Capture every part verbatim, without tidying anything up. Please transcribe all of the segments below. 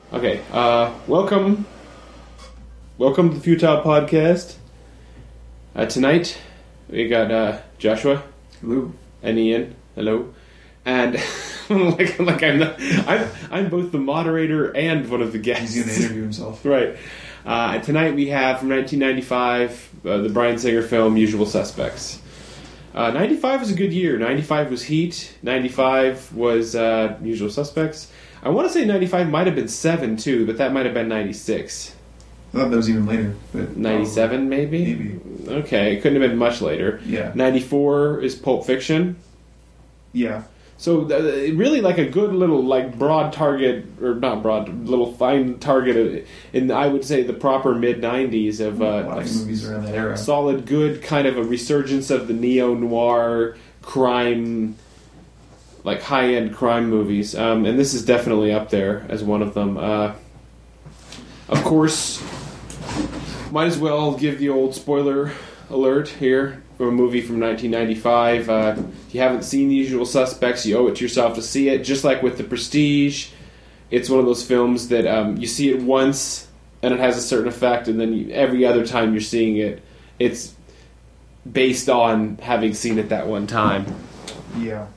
Okay, uh, welcome. Welcome to the Futile Podcast. Uh, tonight, we got uh, Joshua. Hello. And Ian. Hello. And like, like I'm, not, I'm, I'm both the moderator and one of the guests. He's going to interview himself. Right. Uh, and tonight we have, from nineteen ninety-five, uh, the Bryan Singer film, Usual Suspects. Uh, ninety-five was a good year. ninety-five was Heat. ninety-five was uh, Usual Suspects. I want to say ninety-five might have been seven, too, but that might have been ninety-six. I thought that was even later. But ninety-seven, maybe? Maybe. Okay, it couldn't have been much later. Yeah. ninety-four is Pulp Fiction. Yeah. So uh, really like a good little like broad target, or not broad, little fine target in, I would say, the proper mid-nineties of, uh, a lot of of movies around that era. solid, good kind of a resurgence of the neo-noir crime, like high-end crime movies. Um, and this is definitely up there as one of them. Uh, of course, might as well give the old spoiler alert here. From a movie from nineteen ninety-five. Uh, if you haven't seen The Usual Suspects, you owe it to yourself to see it. Just like with The Prestige, it's one of those films that um, you see it once and it has a certain effect, and then you, every other time you're seeing it, it's based on having seen it that one time. Yeah.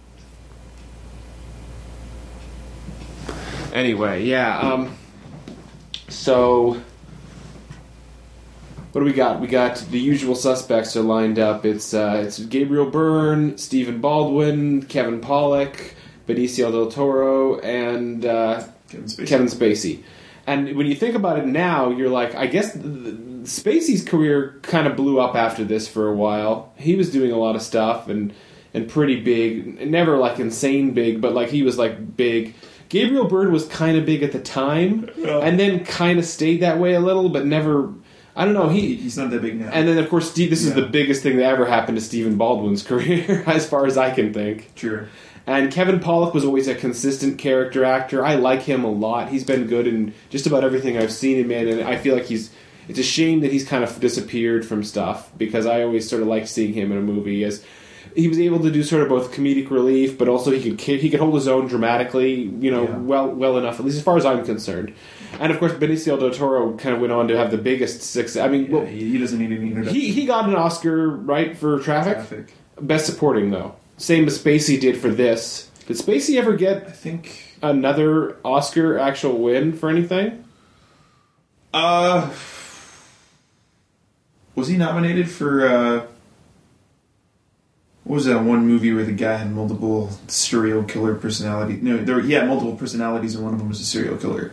Anyway, yeah. Um, so... What do we got? We got the usual suspects are lined up. It's uh, it's Gabriel Byrne, Stephen Baldwin, Kevin Pollak, Benicio del Toro, and uh, Kevin Spacey. Kevin Spacey. And when you think about it now, you're like, I guess the, the, Spacey's career kind of blew up after this for a while. He was doing a lot of stuff and and pretty big. Never like insane big, but like he was like big. Gabriel Byrne was kind of big at the time, Yeah. and then kind of stayed that way a little, but never... I don't know. He He's not that big now. And then, of course, Steve, this yeah. is the biggest thing that ever happened to Stephen Baldwin's career, as far as I can think. True. And Kevin Pollak was always a consistent character actor. I like him a lot. He's been good in just about everything I've seen him in, and I feel like he's... It's a shame that he's kind of disappeared from stuff, because I always sort of liked seeing him in a movie as... He was able to do sort of both comedic relief, but also he could he could hold his own dramatically, you know, yeah. well well enough, at least as far as I'm concerned. And of course, Benicio del Toro kind of went on to have the biggest success. I mean, Yeah, well, he, he doesn't need any introduction. he he got an Oscar, right, for Traffic? Traffic. Best Supporting, though. Same as Spacey did for this. Did Spacey ever I get think... another Oscar actual win for anything? Uh... Was he nominated for... Uh, what was that one movie where the guy had multiple serial killer personalities? No, there, he had multiple personalities, and one of them was a serial killer.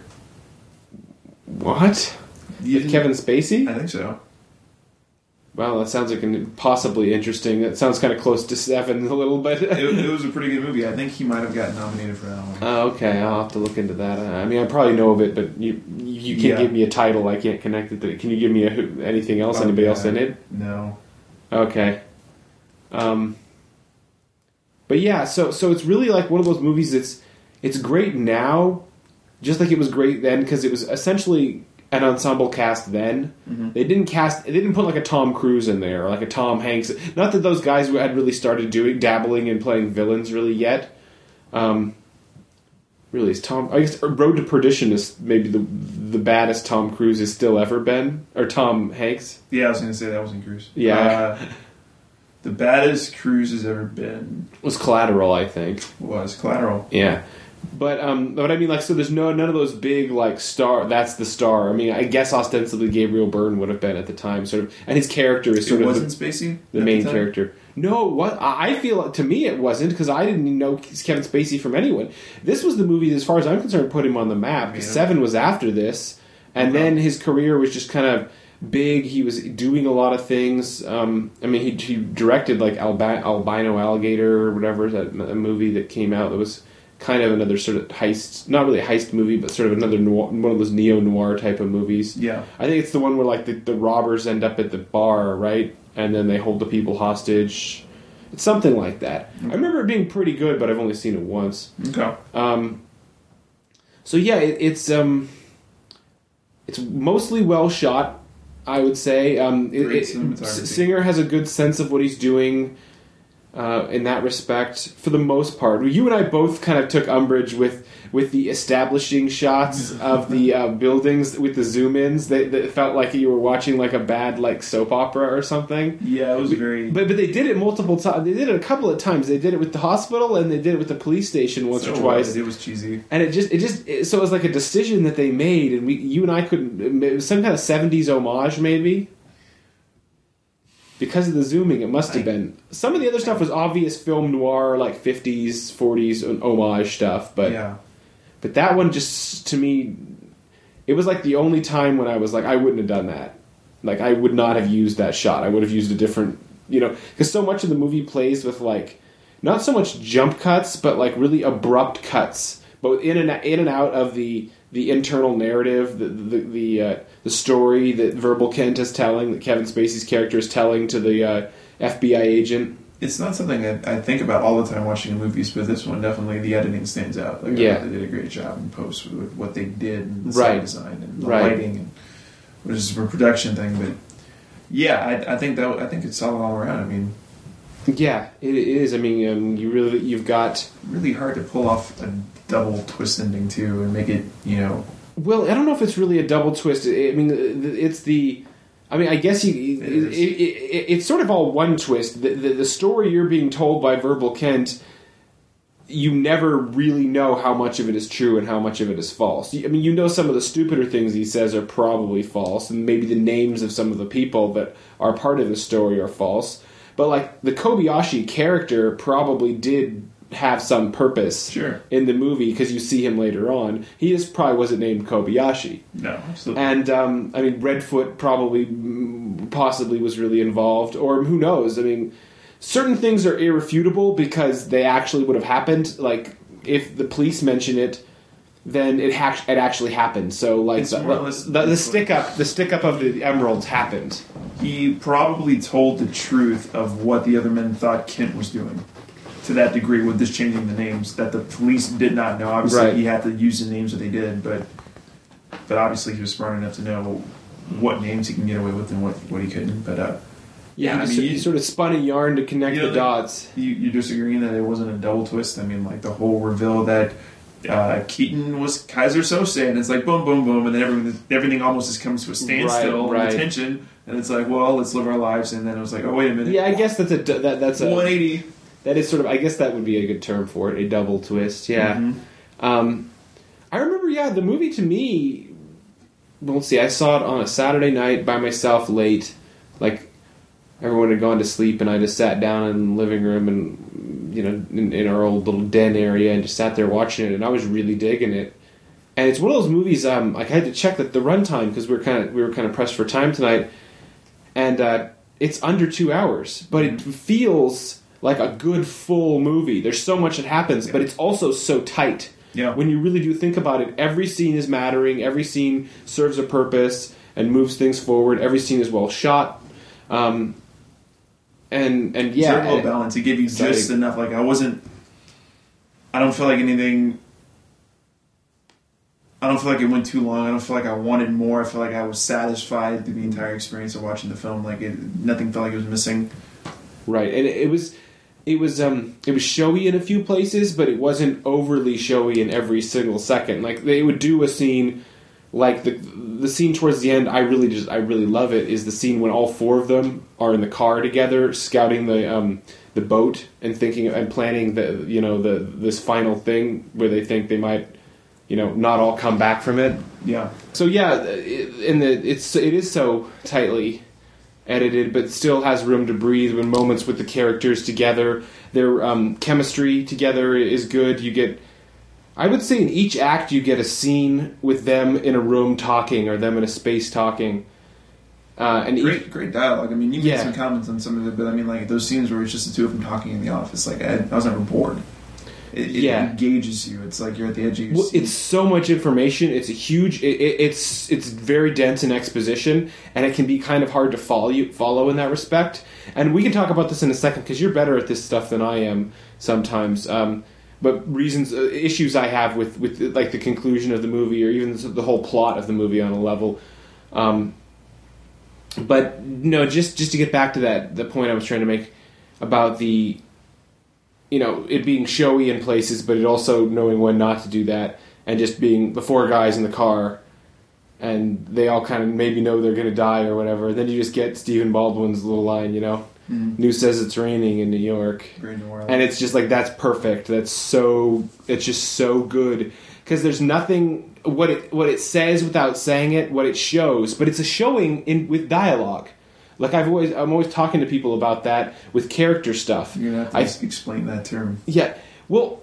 What? You With didn't- Kevin Spacey? I think so. Wow, that sounds like an possibly interesting. That sounds kind of close to Seven a little bit. it, it was a pretty good movie. I think he might have gotten nominated for that one. Oh, okay. I'll have to look into that. I mean, I probably know of it, but you you can't Yeah. give me a title. I can't connect it to it. Can you give me a, anything else? Oh, Anybody yeah. else in it? No. Okay. Um, but yeah, so so it's really like one of those movies that's it's great now, just like it was great then, because it was essentially an ensemble cast then. Mm-hmm. They didn't cast, they didn't put like a Tom Cruise in there, or like a Tom Hanks. Not that those guys had really started doing, dabbling in playing villains really yet. Um, really, is Tom, I guess Road to Perdition is maybe the the baddest Tom Cruise has still ever been, or Tom Hanks. Yeah, I was going to say that wasn't Cruise. Yeah. Uh, the baddest Cruise has ever been Was Collateral, I think. was Collateral. Yeah. But um, but I mean, like, so there's no none of those big like star. That's the star. I mean, I guess ostensibly Gabriel Byrne would have been at the time, sort of, and his character is sort It of wasn't the, Spacey? the at main time? character. No, what I I feel to me it wasn't, because I didn't know Kevin Spacey from anyone. This was the movie, as far as I'm concerned, put him on the map. Because Yeah. Seven was after this, and Okay. then his career was just kind of big. He was doing a lot of things. Um, I mean, he, he directed like Albi- Albino Alligator or whatever, that a movie that came out that was kind of another sort of heist, not really a heist movie, but sort of another noir, one of those neo-noir type of movies. Yeah. I think it's the one where like the, the robbers end up at the bar, right? And then they hold the people hostage. It's something like that. Okay. I remember it being pretty good, but I've only seen it once. Okay. Um, so yeah, it, it's um, it's mostly well shot, I would say. Um, it, Great it, cinematography. S- Singer has a good sense of what he's doing. uh, in that respect, for the most part. You and I both kind of took umbrage with with the establishing shots of the uh, buildings with the zoom-ins. That, that felt like you were watching like a bad like soap opera or something. Yeah, it was very... But but they did it multiple times. They did it a couple of times. They did it with the hospital and they did it with the police station once so or twice. Was. It was cheesy. And it just, it just, it, so it was like a decision that they made, and we, you and I couldn't, it was some kind of seventies homage maybe? Because of the zooming, it must have been. Some of the other stuff was obvious film noir, like fifties, forties homage stuff, but yeah. But that one just, to me, it was like the only time when I was like, I wouldn't have done that. Like, I would not have used that shot. I would have used a different, you know, because so much of the movie plays with, like, not so much jump cuts, but, like, really abrupt cuts, both in and in and out of the the internal narrative, the the the, uh, the story that Verbal Kent is telling, that Kevin Spacey's character is telling to the uh, F B I agent. It's not something that I think about all the time watching movies, but this one definitely, the editing stands out. Like, yeah. They did a great job in post with, with what they did and the right. sound design and the right. lighting, and which is a production thing. But yeah, I, I think that I think it's solid all around. I mean, yeah, it, it is. I mean, um, you really you've got really hard to pull off a double twist ending too and make it, you know. Well, I don't know if it's really a double twist. I mean, it's the. I mean, I guess you, it it, it, it, it's sort of all one twist. The, the, the story you're being told by Verbal Kent, you never really know how much of it is true and how much of it is false. I mean, you know some of the stupider things he says are probably false, and maybe the names of some of the people that are part of the story are false. But, like, the Kobayashi character probably did have some purpose sure. in the movie, because you see him later on. He just probably wasn't named Kobayashi. No, absolutely. And, um, I mean, Redfoot probably, possibly was really involved, or who knows. I mean, certain things are irrefutable because they actually would have happened. Like, if the police mention it, then it, ha- it actually happened. So, like, the, the, the stick-up the stick-up of the emeralds happened. He probably told the truth of what the other men thought Kent was doing. To that degree, with this changing the names, that the police did not know. Obviously, right. he had to use the names that they did, but but obviously he was smart enough to know what names he can get away with and what, what he couldn't. But uh, yeah, yeah, I mean, mean, you, you sort of spun a yarn to connect you know, the dots. You, you're disagreeing that it wasn't a double twist. I mean, like the whole reveal that uh, Keaton was Kaiser Sose, and it's like boom, boom, boom, and then everything, everything almost just comes to a standstill, right, right. and tension, and it's like, well, let's live our lives, and then it was like, oh, wait a minute. Yeah, I guess that's a that, that's a one eighty. That is sort of, I guess that would be a good term for it, a double twist, yeah. Mm-hmm. Um, I remember, yeah, the movie to me, well, let's see, I saw it on a Saturday night by myself late, like, everyone had gone to sleep, and I just sat down in the living room and, you know, in, in our old little den area, and just sat there watching it, and I was really digging it. And it's one of those movies, um, like, I had to check that the runtime, because we were kind of we were kind of pressed for time tonight, and uh, it's under two hours, but it feels like a good full movie. There's so much that happens, yeah. but it's also so tight. Yeah. When you really do think about it, every scene is mattering, every scene serves a purpose and moves things forward, every scene is well shot. Um, and and yeah, it's a little balance. It gave you exciting. Just enough. Like I wasn't. I don't feel like anything. I don't feel like it went too long. I don't feel like I wanted more. I feel like I was satisfied through the entire experience of watching the film. Like it, nothing felt like it was missing. Right, and it, it was. It was um it was showy in a few places, but it wasn't overly showy in every single second. Like they would do a scene, like the the scene towards the end. I really just I really love it. Is the scene when all four of them are in the car together, scouting the um the boat and thinking and planning the you know the this final thing where they think they might you know not all come back from it. Yeah. So yeah, in the it's it is so tightly edited, but still has room to breathe when moments with the characters together. Their um, chemistry together is good. You get, I would say in each act you get a scene with them in a room talking or them in a space talking. Uh, and great, each, great dialogue. I mean, you made yeah. some comments on some of it, but I mean, like those scenes where it's just the two of them talking in the office. Like I, I was never bored. It, it yeah. engages you. It's like you're at the edge of your well, seat. It's so much information. It's a huge. It, it, it's it's very dense in exposition, and it can be kind of hard to follow you, follow in that respect. And we can talk about this in a second because you're better at this stuff than I am sometimes. Um, but reasons, uh, issues I have with with like the conclusion of the movie, or even the whole plot of the movie on a level. Um, but no, just just to get back to that, the point I was trying to make about the you know, it being showy in places, but it also knowing when not to do that, and just being the four guys in the car, and they all kind of maybe know they're going to die or whatever. Then you just get Stephen Baldwin's little line, you know, mm. "News says it's raining in New York," and it's just like that's perfect. That's so. It's just so good because there's nothing what it what it says without saying it, what it shows, but it's a showing in with dialogue. Like I've always, I'm always talking to people about that with character stuff. You're gonna have to I, explain that term. Yeah, well,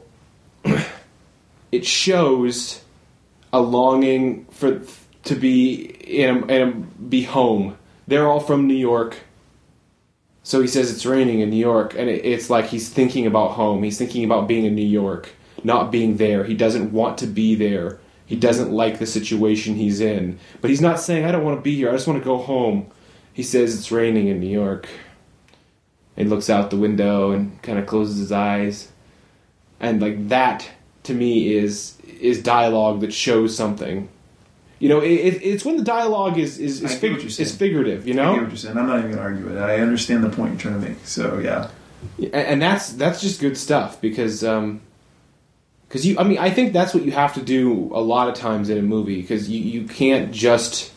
it shows a longing for to be in a, in a, be home. They're all from New York, so he says it's raining in New York, and it, it's like he's thinking about home. He's thinking about being in New York, not being there. He doesn't want to be there. He doesn't like the situation he's in, but he's not saying I don't want to be here. I just want to go home. He says it's raining in New York. He looks out the window and kind of closes his eyes. And like that, to me, is is dialogue that shows something. You know, it, it's when the dialogue is is is, fig- is figurative. You know, I get what you're saying. I'm not even going to argue it. I understand the point you're trying to make. So yeah, and that's that's just good stuff because um, because you. I mean, I think that's what you have to do a lot of times in a movie because you you can't just.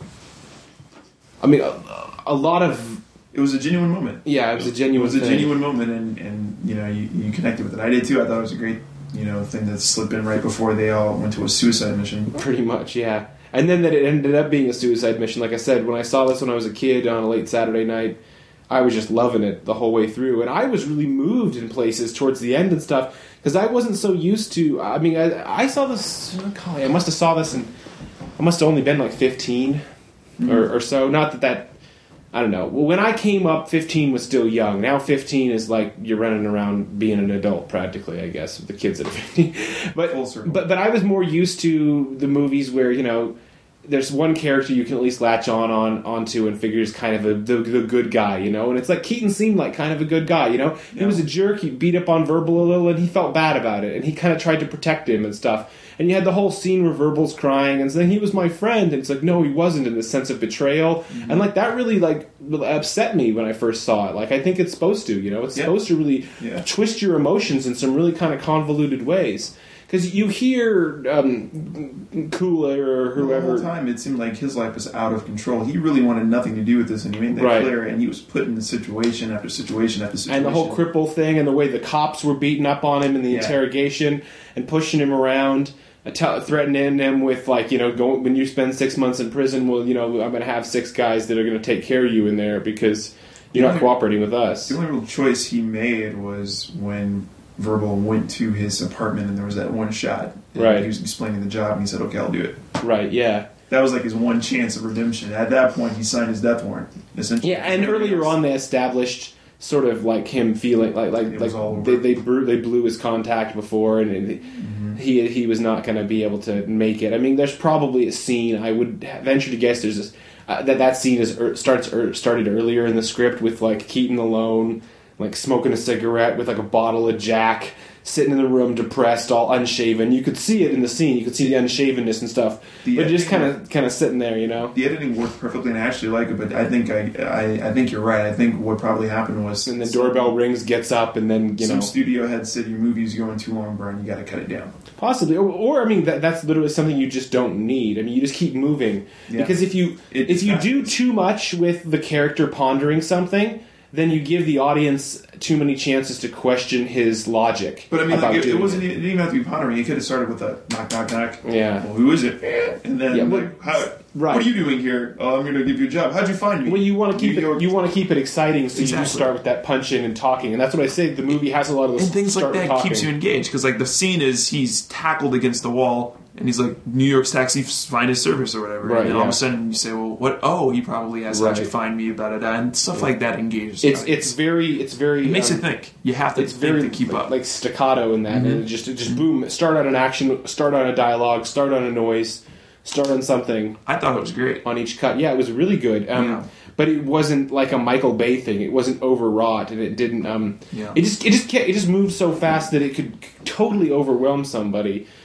I mean. Uh, A lot of it was a genuine moment. Yeah, it was a genuine. It was a thing. genuine moment, and, and you know you, you connected with it. I did too. I thought it was a great you know thing to slip in right before they all went to a suicide mission. Pretty much, yeah. And then that it ended up being a suicide mission. Like I said, when I saw this when I was a kid on a late Saturday night, I was just loving it the whole way through, and I was really moved in places towards the end and stuff because I wasn't so used to. I mean, I, I saw this. I must have saw this, and I must have only been like fifteen mm-hmm. or, or so. Not that that. I don't know. Well, when I came up, fifteen was still young. Now fifteen is like you're running around being an adult practically, I guess, with the kids that are fifteen. But, but but I was more used to the movies where, you know, there's one character you can at least latch on, on onto and figure is kind of a, the, the good guy, you know? And it's like Keaton seemed like kind of a good guy, you know? He yeah. was a jerk. He beat up on Verbal a little, and he felt bad about it. And he kind of tried to protect him and stuff. And you had the whole scene where Verbal's crying and saying he was my friend, and it's like no, he wasn't, in the sense of betrayal. Mm-hmm. And like that really like upset me when I first saw it. Like I think it's supposed to, you know, it's yeah. supposed to really yeah. twist your emotions in some really kind of convoluted ways. Because you hear um, Kula or whoever. The whole time it seemed like his life was out of control. He really wanted nothing to do with this, and he made that right. clear. And he was put in situation after situation after situation. And the whole cripple thing, and the way the cops were beating up on him in the yeah. interrogation and pushing him around. T- threatening him with, like, you know, go, when you spend six months in prison, well, you know, I'm going to have six guys that are going to take care of you in there because you're not cooperating with us. The only real choice he made was when Verbal went to his apartment and there was that one shot. Right. He was explaining the job and he said, okay, I'll do it. Right, yeah. That was like his one chance of redemption. At that point, he signed his death warrant, essentially. Yeah, and earlier on they established sort of like him feeling like like, like they they blew, they blew his contact before, and it, mm-hmm. he he was not going to be able to make it. I mean, there's probably a scene. I would venture to guess there's this, uh, that that scene is er, starts er, started earlier in the script with like Keaton alone, like smoking a cigarette with like a bottle of Jack, sitting in the room depressed, all unshaven. You could see it in the scene. You could see the unshavenness and stuff. The but just kind of kind of sitting there, you know. The editing worked perfectly, and I actually like it. But I think I, I I think you're right. I think what probably happened was, and the doorbell rings, gets up, and then you some know, some studio head said your movie's going too long, Brian. You got to cut it down. Possibly, or, or I mean, that, that's literally something you just don't need. I mean, you just keep moving yeah. because if you it, if you do too much with the character pondering something, then you give the audience too many chances to question his logic. But I mean, like, it, it wasn't. It didn't even have to be pondering. It could have started with a knock, knock, knock. Yeah. Well, who is it? And then, yeah, but, like, how, right. what are you doing here? Oh, I'm going to give you a job. How'd you find me? Well, you want to keep it. You want to keep it exciting, so exactly. you just start with that punching and talking, and that's what I say. The movie has a lot of those and things like that talking. keeps you engaged because, like, the scene is he's tackled against the wall. And he's like, New York's taxi finest service or whatever. Right, and then yeah. all of a sudden you say, well, what? Oh, he probably has right. how'd you find me, blah, blah, blah. And stuff yeah. like that engages. It's it's very, it's very... It makes um, you think. You have to it's think very, to keep like, up. Like staccato in that. Mm-hmm. And it just, it just boom, start on an action, start on a dialogue, start on a noise, start on something. I thought it was great. On each cut. Yeah, it was really good. Um, yeah. But it wasn't like a Michael Bay thing. It wasn't overwrought, and it didn't... Um, yeah. It just it just it just moved so fast that it could totally overwhelm somebody.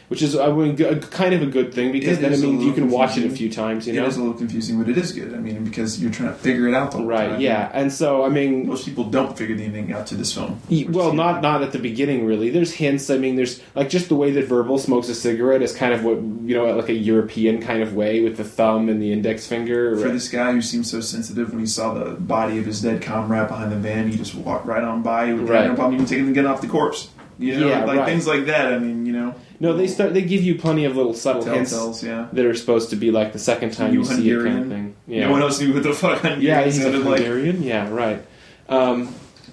which is I mean, a, kind of a good thing because It then it is a means you little can watch it a confusing. few times. You It know, is a little confusing, but it is good. I mean, because you're trying to figure it out the whole right? time. Yeah, and so I mean, Most people don't figure the ending out to this film. Y- Well, not not at the beginning, really. There's hints. I mean, there's like just the way that Verbal smokes a cigarette is kind of what you know, like a European kind of way with the thumb and the index finger. For this guy who seemed so sensitive when he saw the body of his dead comrade behind the van, he just walked right on by with Right. no problem even taking the gun off the corpse. You know, Yeah, like right. things like that. I mean, you know, No, they start. They give you plenty of little subtle hints telltales. Yeah, that are supposed to be like the second time You you, see it kind of Hungarian? thing. no one else knew what the fuck. Yeah, he's a sounded like. Hungarian. Yeah, right. Um,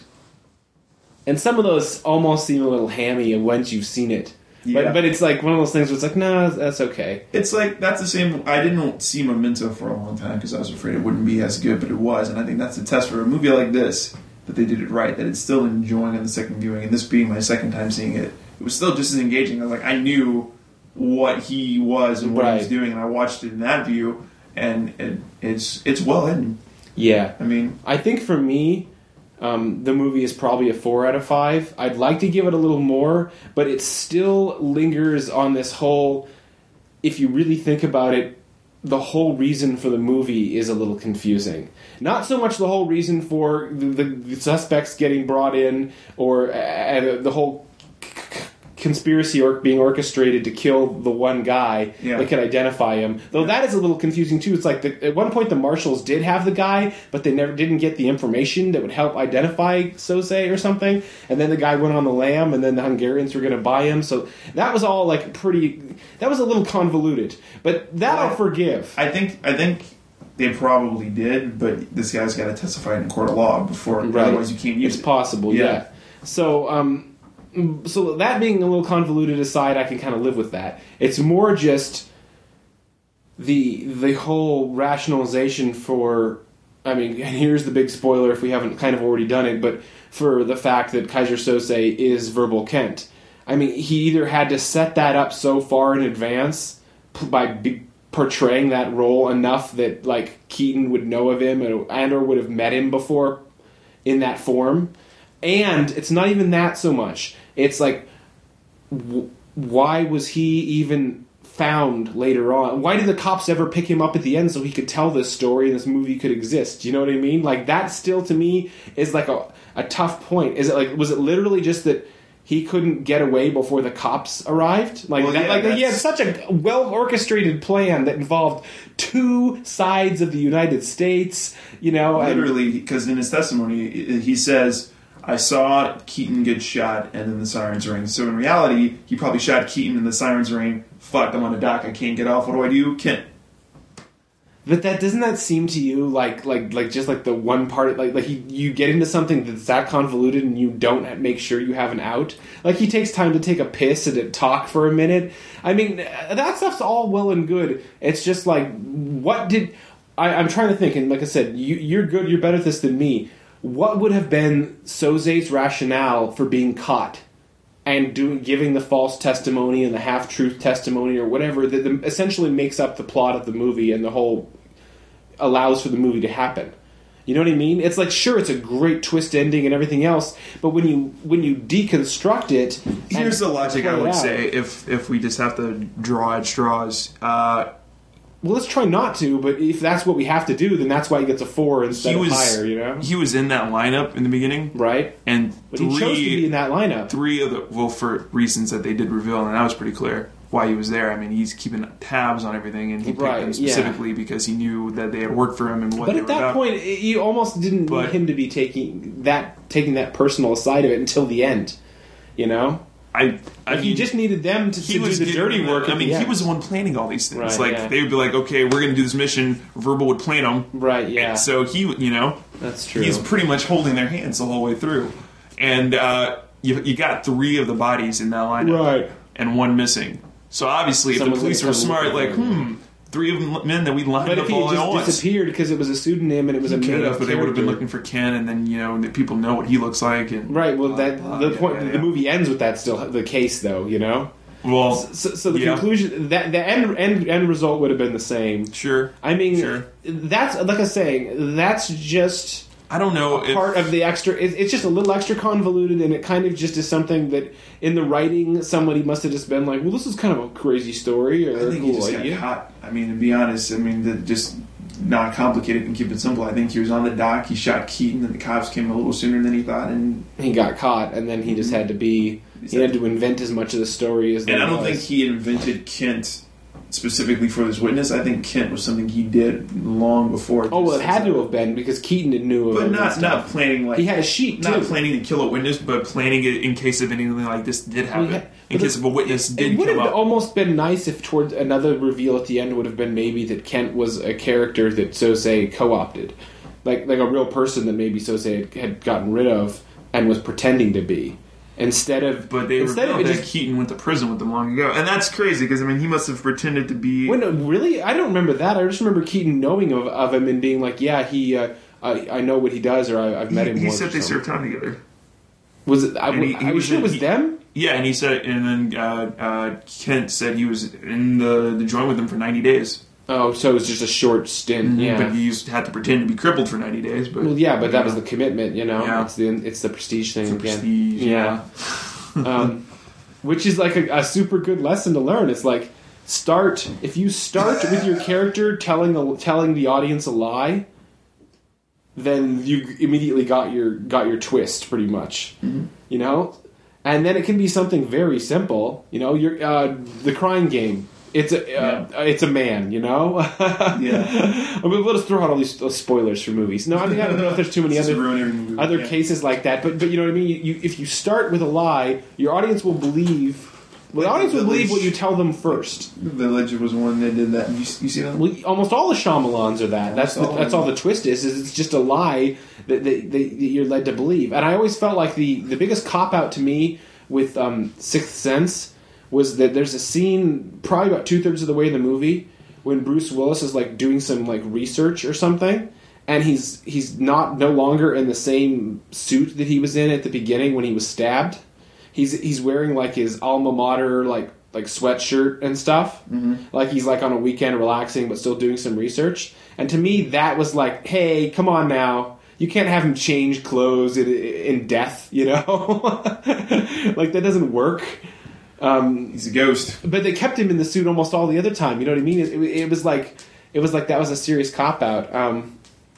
and some of those almost seem a little hammy once you've seen it. Yeah. But, but it's like one of those things where it's like, no, that's okay. It's like that's the same. I didn't see Memento for a long time because I was afraid it wouldn't be as good, but it was, and I think that's a test for a movie like this that they did it right. That it's still enjoying on the second viewing, and this being my second time seeing it, it was still just as engaging. I was like, I knew what he was and what he was Right. doing, and I watched it in that view, and it, it's it's well hidden. Yeah. I mean, I think for me, um, the movie is probably a four out of five. I'd like to give it a little more, but it still lingers on this whole. If you really think about it, the whole reason for the movie is a little confusing. Not so much the whole reason for the, the suspects getting brought in, or uh, the whole c- c- conspiracy or being orchestrated to kill the one guy Yeah. that can identify him. Though that is a little confusing too. It's like the, at one point the marshals did have the guy, but they never didn't get the information that would help identify Sose or something. And then the guy went on the lam, and then the Hungarians were going to buy him. So that was all like pretty. That was a little convoluted, but that Well, I'll forgive. I think I think they probably did, but this guy's got to testify in a court of law before, Right. otherwise you can't use It's it. possible, yeah. Yeah. So, um, so that being a little convoluted aside, I can kind of live with that. It's more just the the whole rationalization for. I mean, and here's the big spoiler if we haven't kind of already done it, but for the fact that Kaiser Sose is Verbal Kent. I mean, he either had to set that up so far in advance p- by b- portraying that role enough that like Keaton would know of him and, and or would have met him before in that form. And it's not even that so much. It's like, w- why was he even found later on? Why did the cops ever pick him up at the end so he could tell this story and this movie could exist? You know what I mean? Like, that still to me is like a, a tough point. Is it like, was it literally just that he couldn't get away before the cops arrived? Like, Well, that, yeah, like he had that's- such a well orchestrated plan that involved two sides of the United States, you know? and- Literally, because in his testimony, he says, I saw Keaton get shot and then the sirens ring. So in reality, he probably shot Keaton and the sirens ring. Fuck, I'm on a dock, I can't get off. What do I do? Kent. But that doesn't that seem to you like like like just like the one part like like he, you get into something that's that convoluted and you don't make sure you have an out. Like he takes time to take a piss and to talk for a minute. I mean that stuff's all well and good. It's just like what did I, I'm trying to think, and like I said, you, you're good. You're better at this than me. What would have been Soze's rationale for being caught and doing giving the false testimony and the half truth testimony or whatever that the, essentially makes up the plot of the movie and the whole allows for the movie to happen? You know what I mean? It's like, sure, it's a great twist ending and everything else, but when you when you deconstruct it, Here's and the logic play I it would out- say if if we just have to draw at straws. Uh, Well, let's try not to, but if that's what we have to do, then that's why he gets a four instead he of was higher. You know, he was in that lineup in the beginning, right? and But three he chose to be in that lineup. three of the well for reasons that they did reveal, and that was pretty clear why he was there. I mean, he's keeping tabs on everything, and he picked Right, them yeah. specifically because he knew that they had worked for him and what But they at were that about. point, it- you almost didn't But- need him to be taking that taking that personal side of it until the end. You know, I, I like mean, you just needed them to, he to do was the getting dirty them the- work. I at mean, the he end. was the one planning all these things. Right, like yeah. they would be like, "Okay, we're going to do this mission." Verbal would plan them, right. Yeah, And so he, you know, that's true. he's pretty much holding their hands the whole way through. And uh, you, you got three of the bodies in that lineup, Right. and one missing. So obviously, Someone's if the police gonna were come smart, look like, for him. hmm, three of them men that we lined But up if he all had at just once. disappeared because it was a pseudonym and it was a Could made have, up but they would have been character. looking for Ken, and then you know the people know what he looks like, and Right. Well, blah, that blah, the yeah, point. yeah, The yeah. movie ends with that still the case, though. You know. Well, So, so the yeah. conclusion that the end, end end result would have been the same. sure. I mean, Sure. that's like I was saying. That's just I don't know if, part of the extra. It, it's just a little extra convoluted, and it kind of just is something that in the writing somebody must have just been like, well, this is kind of a crazy story or I think a he cool just idea. got caught. I mean, to be honest, I mean, the, just not complicated and keep it simple. I think he was on the dock, he shot Keaton, and the cops came a little sooner than he thought, and He got caught, and then he just had to be. He had to invent as much of the story as. and there I don't was. think he invented Kent specifically for this witness. I think Kent was something he did long before. Oh well, it had to have been because Keaton knew of but it and not stuff. not planning like He had a sheet not too. planning to kill a witness, but planning it in case of anything like this did happen. Well, yeah, in but case it- of a witness did It would come have up. almost been nice if towards another reveal at the end would have been maybe that Kent was a character that Sosei co-opted, like like a real person that maybe Sosei had, had gotten rid of and was pretending to be, instead of But they instead of revealed it that just. Keaton went to prison with them long ago, and that's crazy because I mean he must have pretended to be. Wait, no, really? I don't remember that. I just remember Keaton knowing of, of him and being like, "Yeah, he, uh, I, I know what he does, or I, I've met him." he once said or they something. served time together. Was it? I, And he- he I was sure it in- was he- them. Yeah, and he said, and then uh, uh, Kent said he was in the, the joint with them for ninety days. Oh, so it was just a short stint. Yeah, But he used, had to pretend to be crippled for ninety days. But well, yeah, but that was the commitment. You know, Yeah. it's the it's the prestige thing for again. prestige. Yeah. um, which is like a, a super good lesson to learn. It's like start if you start with your character telling a, telling the audience a lie, then you immediately got your got your twist pretty much. Mm-hmm. You know, and then it can be something very simple. You know, your uh, the crying game. It's a uh, it's a man, you know. Yeah. I mean, let us throw out all these those spoilers for movies. No, I mean I don't know if there's too many Just other ruin every movie. other Yeah. cases like that, but but you know what I mean. You, you, if you start with a lie, your audience will believe. Well, the Like audience the will believe Village. what you tell them first. The Village was one that did that. You, you see that? Well, almost all the Shyamalans are that. That's the, Almost all that's of all them. the twist is. Is it's just a lie that, they, they, that you're led to believe. And I always felt like the the biggest cop out to me with um, Sixth Sense was that there's a scene probably about two thirds of the way in the movie when Bruce Willis is like doing some like research or something, and he's he's not no longer in the same suit that he was in at the beginning when he was stabbed. He's he's wearing like his alma mater like like sweatshirt and stuff. Mm-hmm. Like he's like on a weekend relaxing but still doing some research. And to me that was like, hey, come on now. You can't have him change clothes in, in death, you know? Like that doesn't work. Um, He's a ghost. but they kept him in the suit almost all the other time. You know what I mean? It, it, it was like it was like that was a serious cop out. Um,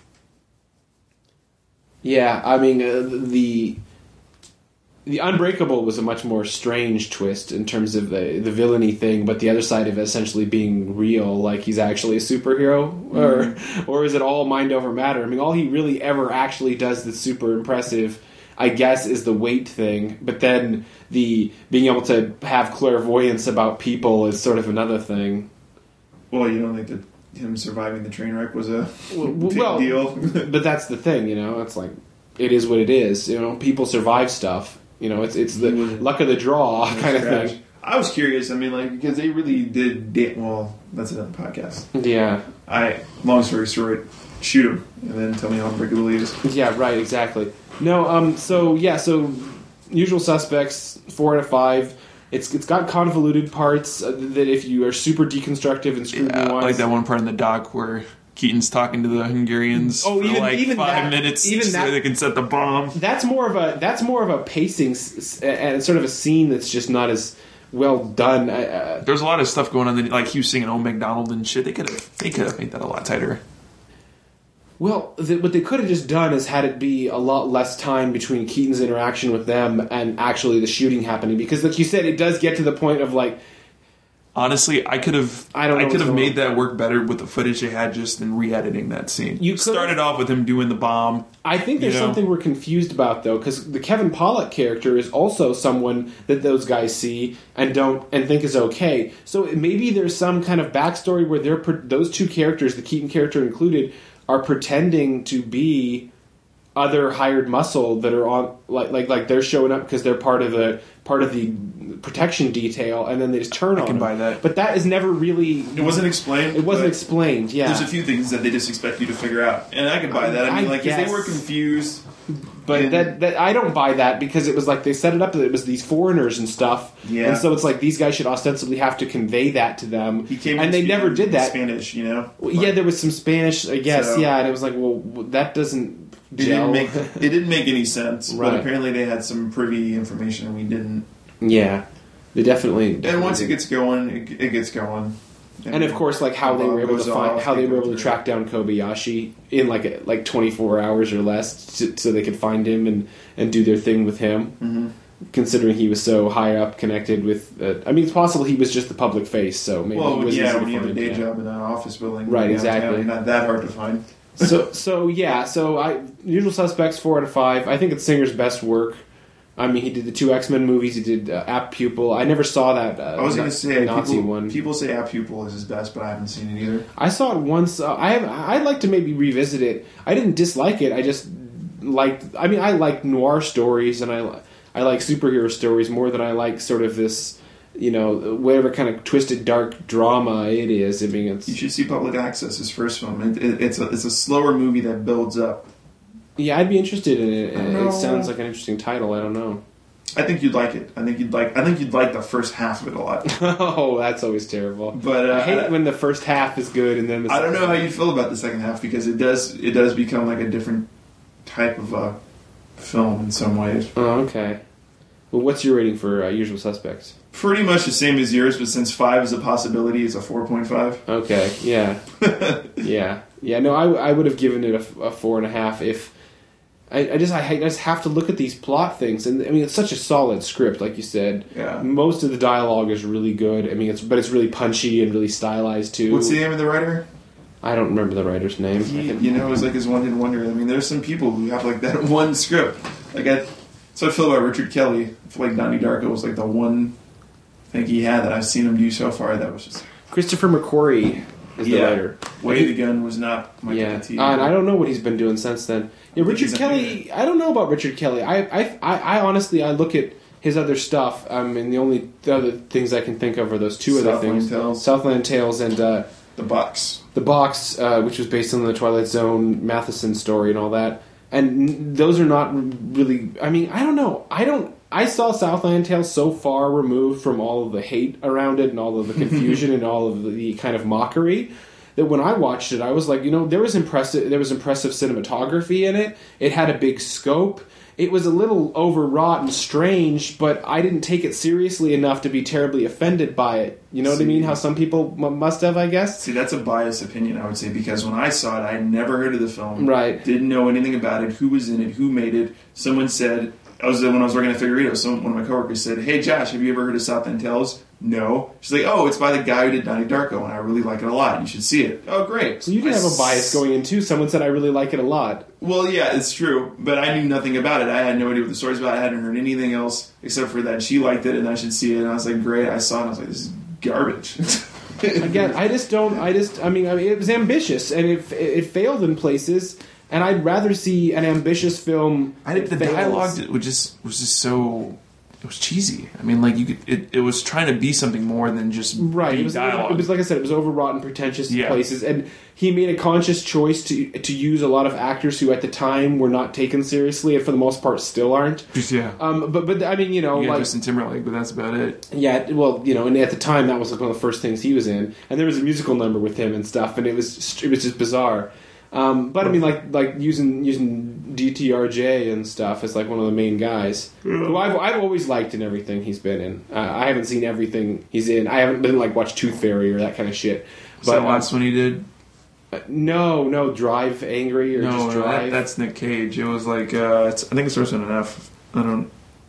yeah, I mean uh, the the Unbreakable was a much more strange twist in terms of the the villainy thing, but the other side of it essentially being real, like he's actually a superhero, or Mm-hmm. or is it all mind over matter? I mean, all he really ever actually does that's super impressive, I guess, is the weight thing. But then the being able to have clairvoyance about people is sort of another thing. Well, you don't think that him surviving the train wreck was a Well, big well, deal? but that's the thing, you know. It's like it is what it is. You know, people survive stuff. You know, it's it's the He was- luck of the draw kind of Scratch. thing. I was curious. I mean, like, because they really did. Da- well, that's another podcast. Yeah, I long story short, shoot him and then tell me how unbreakable he is. yeah, right, exactly. No, um, so yeah, so Usual Suspects, four out of five. It's it's got convoluted parts uh, that if you are super deconstructive and scrutiny Yeah, wise, like that one part in the dock where Keaton's talking to the Hungarians Oh, for even- like even five that- minutes even so that- they can set the bomb. that's more of a that's more of a pacing s- s- and sort of a scene that's just not as well done. Uh, There's a lot of stuff going on. That, like he was singing "Oh McDonald" and shit. They could have they could have made that a lot tighter. Well, the, what they could have just done is had it be a lot less time between Keaton's interaction with them and actually the shooting happening. Because, like you said, it does get to the point of like, Honestly, I could have I don't know I could what's have going made that work better with the footage they had just in re-editing that scene. You could've- started off with him doing the bomb. I think there's You know? something we're confused about though, because the Kevin Pollak character is also someone that those guys see and don't and think is okay. So maybe there's some kind of backstory where they're pre- those two characters, the Keaton character included, are pretending to be other hired muscle that are on like like like they're showing up because they're part of the part of the protection detail, and then they just turn on can them. buy that. But that is never really. It wasn't explained. It wasn't but explained. Yeah, There's a few things that they just expect you to figure out, and I can buy that. I mean, I like, 'cause guess. they were confused. But And- that, that I don't buy that because it was like they set it up that it was these foreigners and stuff, Yeah. and so it's like these guys should ostensibly have to convey that to them, He came in and they speaking never did that. Spanish, you know. Well, yeah, there was some Spanish, I guess, So- yeah, and it was like, well, that doesn't It gel. didn't make it didn't make any sense, Right. but apparently they had some privy information and we didn't. Yeah, they definitely. definitely And once it did. gets going, it, it gets going. And of course, like how they were able to find, how they were able to track down Kobayashi in like a, like twenty-four hours or less, to, so they could find him and, and do their thing with him. Mm-hmm. Considering he was so high up, connected with, uh, I mean, it's possible he was just the public face, so maybe Well, he was yeah, easy when to you have a find, day yeah. job in an office building, Right, downtown, exactly. not that hard to find. so so yeah, so I Usual Suspects four out of five. I think it's Singer's best work. I mean, he did the two X-Men movies. He did uh, Apt Pupil. I never saw that. Uh, I was going to say Nazi people, one. people say Apt Pupil is his best, but I haven't seen it either. I saw it once. Uh, I have. I'd like to maybe revisit it. I didn't dislike it. I just liked. I mean, I like noir stories, and I li- I like superhero stories more than I like sort of this, you know, whatever kind of twisted dark drama it is. I mean, it's You should see Public Access, his first film. It, it, it's a it's a slower movie that builds up. yeah, I'd be interested in it. I don't It, know. it sounds like an interesting title. I don't know. I think you'd like it. I think you'd like. I think you'd like the first half of it a lot. Oh, that's always terrible. But uh, I hate it when the first half is good and then the I don't know second how you feel about the second half because it does it does become like a different type of uh, film in some ways. Oh, okay. Well, what's your rating for uh, Usual Suspects? Pretty much the same as yours, but since five is a possibility, it's a four point five. Okay, yeah, yeah, yeah. No, I, I would have given it a, a four and a half if I, I just I, I just have to look at these plot things, and I mean it's such a solid script, like you said. Yeah. Most of the dialogue is really good. I mean, it's but it's really punchy and really stylized too. What's the name of the writer? I don't remember the writer's name. I He, can- you know, it's like his one hit wonder. I mean, there's some people who have like that one script. Like I, so I feel about Richard Kelly. I feel like Donnie Darko was like the one thing he had that I've seen him do so far that was just Christopher McQuarrie is the Yeah. writer. Way the Gun was not my Yeah, cup of tea. uh, and I don't know what he's been doing since then. Yeah, I think Richard he's a Kelly. I don't know about Richard Kelly. I, I, I, I honestly, I look at his other stuff, um, and the only the other things I can think of are those two other Southland things: Tales. Southland Tales and uh, The Box. The Box, uh, which was based on the Twilight Zone Matheson story and all that. And n- those are not really. I mean, I don't know. I don't. I saw Southland Tales so far removed from all of the hate around it and all of the confusion and all of the kind of mockery that when I watched it, I was like, you know, there was impressive. There was impressive cinematography in it. It had a big scope. It was a little overwrought and strange, but I didn't take it seriously enough to be terribly offended by it. You know what I See. mean? How some people m- must have, I guess. See, that's a biased opinion, I would say, because when I saw it, I had never heard of the film. Right. Didn't know anything about it, who was in it, who made it. Someone said, I was when I was working at Figurito, some, one of my coworkers said, "Hey, Josh, have you ever heard of Southland Tales?" No. She's like, "Oh, it's by the guy who did Donnie Darko, and I really like it a lot. You should see it." Oh, great. So you did I have a bias s- going in too. Someone said I really like it a lot. Well, yeah, it's true, but I knew nothing about it. I had no idea what the story's about. I hadn't heard anything else except for that she liked it and I should see it. And I was like, great. I saw it and I was like, this is garbage. Again, I just don't. I just. I mean, I mean, it was ambitious and it it failed in places. And I'd rather see an ambitious film. I think the that fails. dialogue was just was just so it was cheesy. I mean, like you could it, it was trying to be something more than just Right, be it was, dialogue. it was like I said, it was overwrought and pretentious in Yeah. places, and he made a conscious choice to to use a lot of actors who at the time were not taken seriously, and for the most part still aren't. yeah. Um, but but I mean, you know, You got like Justin Timberlake, but that's about it. yeah, well, you know, and at the time that was like one of the first things he was in, and there was a musical number with him and stuff, and it was it was just bizarre. Um, but I mean, like like using using D T R J and stuff as like one of the main guys, who I've I've always liked in everything he's been in. Uh, I haven't seen everything he's in. I haven't been like watched Tooth Fairy or that kind of shit. Was that last one he did? uh, no, no, Drive Angry or No, just that, Drive. that's Nick Cage. It was like uh, it's, I think it starts with an F. I don't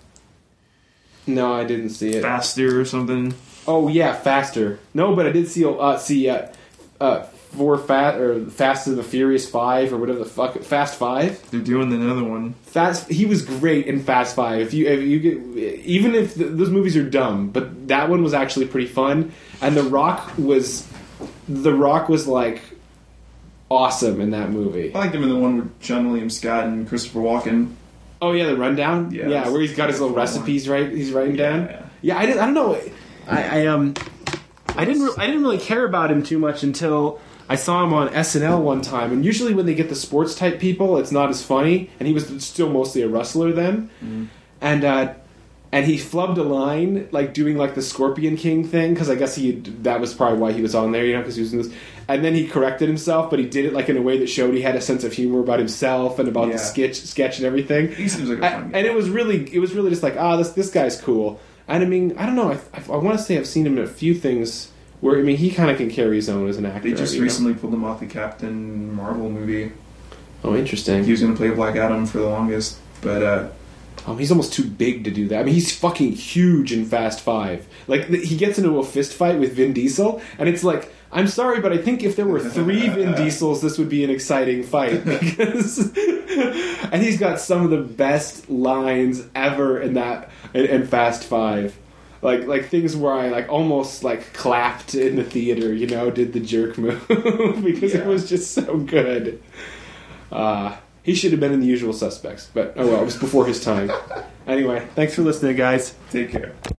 no, I didn't see it. faster or something. Oh yeah, Faster. No, but I did see uh, see uh, uh, for Fast or Fast and the Furious Five or whatever the fuck Fast Five. They're doing another one. Fast. He was great in Fast Five. If you, if you get, even if th those movies are dumb, but that one was actually pretty fun. And The Rock was, The Rock was like awesome in that movie. I liked him in the one with John William Scott and Christopher Walken. Oh yeah, the Rundown. Yeah, Yeah, that's where he's got his little the fun recipes right. He's writing down. Yeah. Yeah, I, didn't, I don't know. I, I um, I didn't. Re- I didn't really care about him too much until I saw him on S N L one time. And usually when they get the sports type people, it's not as funny. And he was still mostly a wrestler then. Mm-hmm. And uh, and he flubbed a line, like doing like the Scorpion King thing, because I guess he that was probably why he was on there, you know, because he was in this. And then he corrected himself, but he did it like in a way that showed he had a sense of humor about himself and about Yeah. the sketch, sketch and everything. He seems like a fun I, guy. and it was really, it was really just like, ah, this this guy's cool. And I mean, I don't know, I, I, I want to say I've seen him in a few things where I mean he kind of can carry his own as an actor. They just you know? recently pulled him off the Captain Marvel movie. Oh, interesting. He was going to play Black Adam for the longest, but uh, Um, he's almost too big to do that. I mean, he's fucking huge in Fast Five. Like, th- he gets into a fist fight with Vin Diesel, and it's like, I'm sorry, but I think if there were three Vin Diesels, this would be an exciting fight. Because, and he's got some of the best lines ever in that in, in Fast Five. Like, like things where I like almost like clapped in the theater, you know, did the jerk move because it Yeah. was just so good. Uh, he should have been in The Usual Suspects, but oh well, it was before his time. Anyway, thanks for listening, guys. take care.